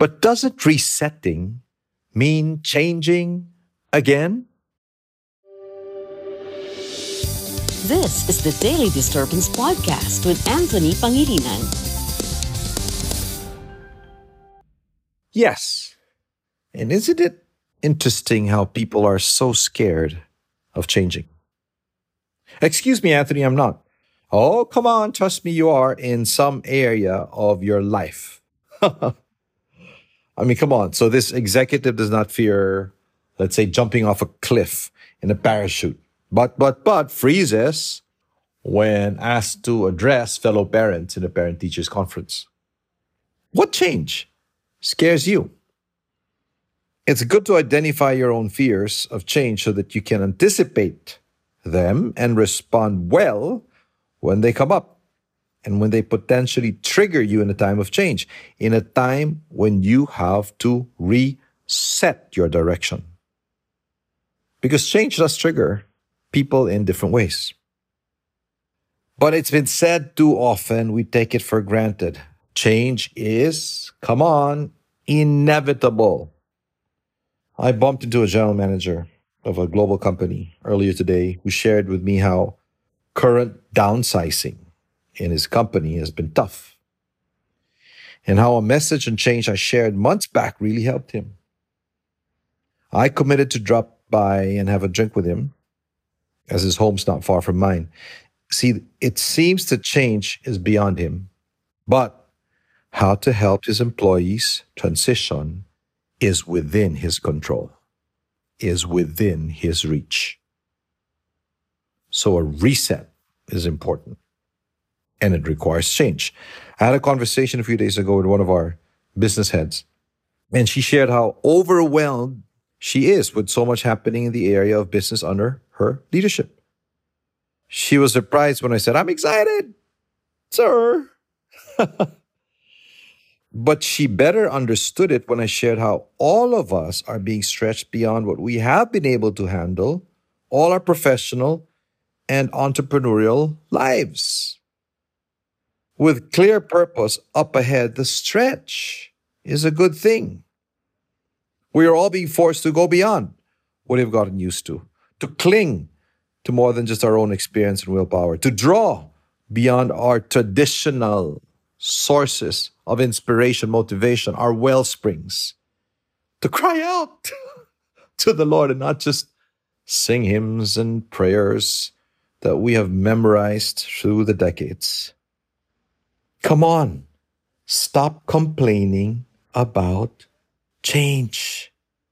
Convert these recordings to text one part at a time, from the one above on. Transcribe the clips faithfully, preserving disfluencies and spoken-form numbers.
But doesn't resetting mean changing again? This is the Daily Disturbance Podcast with Anthony Pangilinan. Yes. And isn't it interesting how people are so scared of changing? Excuse me, Anthony, I'm not. Oh, come on, trust me, you are in some area of your life. I mean, come on. So this executive does not fear, let's say, jumping off a cliff in a parachute, but, but, but freezes when asked to address fellow parents in a parent-teachers conference. What change scares you? It's good to identify your own fears of change so that you can anticipate them and respond well when they come up and when they potentially trigger you in a time of change, in a time when you have to reset your direction. Because change does trigger people in different ways. But it's been said too often, we take it for granted. Change is, come on, inevitable. I bumped into a general manager of a global company earlier today who shared with me how current downsizing in his company has been tough, and how a message and change I shared months back really helped him. I committed to drop by and have a drink with him, as his home's not far from mine. See, it seems that change is beyond him, but how to help his employees transition is within his control, is within his reach. So a reset is important, and it requires change. I had a conversation a few days ago with one of our business heads, and she shared how overwhelmed she is with so much happening in the area of business under her leadership. She was surprised when I said, "I'm excited, sir." But she better understood it when I shared how all of us are being stretched beyond what we have been able to handle, all our professional and entrepreneurial lives. With clear purpose up ahead, the stretch is a good thing. We are all being forced to go beyond what we've gotten used to, to cling to more than just our own experience and willpower, to draw beyond our traditional sources of inspiration, motivation, our well springs, to cry out to the Lord and not just sing hymns and prayers that we have memorized through the decades. Come on, stop complaining about change.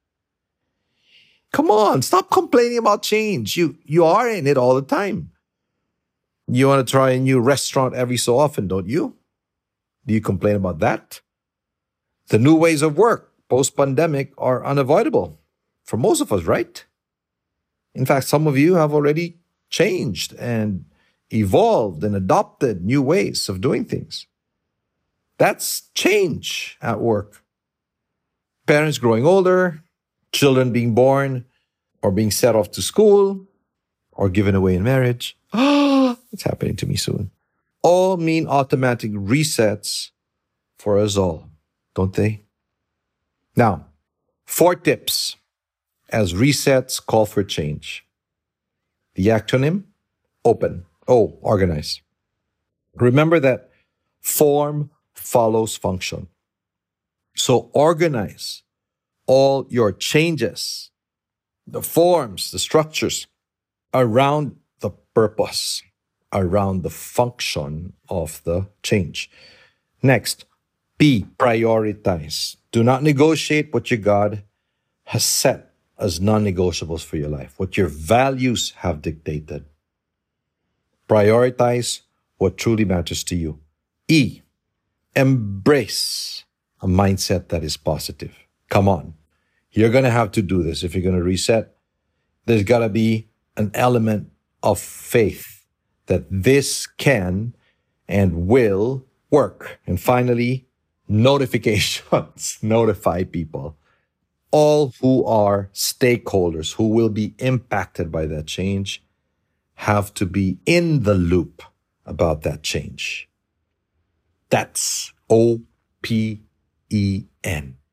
Come on, stop complaining about change. You, you are in it all the time. You want to try a new restaurant every so often, don't you? Do you complain about that? The new ways of work post-pandemic are unavoidable for most of us, right? In fact, some of you have already changed and evolved and adopted new ways of doing things. That's change at work. Parents growing older, children being born or being set off to school or given away in marriage. Ah, it's happening to me soon. All mean automatic resets for us all, don't they? Now, four tips as resets call for change. The acronym, OPEN. O, organize. Remember that form follows function. So organize all your changes, the forms, the structures, around the purpose, around the function of the change. Next, P, prioritize. Do not negotiate what your God has set as non-negotiables for your life, what your values have dictated. Prioritize what truly matters to you. E, embrace a mindset that is positive. Come on. You're going to have to do this if you're going to reset. There's got to be an element of faith that this can and will work. And finally, notifications. Notify people. All who are stakeholders, who will be impacted by that change, have to be in the loop about that change. That's O P E N.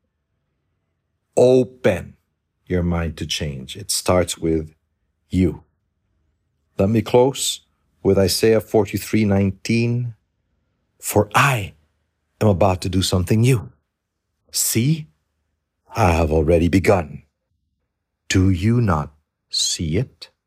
open your mind to change. It starts with you. Let me close with Isaiah forty-three nineteen. For I am about to do something new. See, I have already begun. Do you not see it?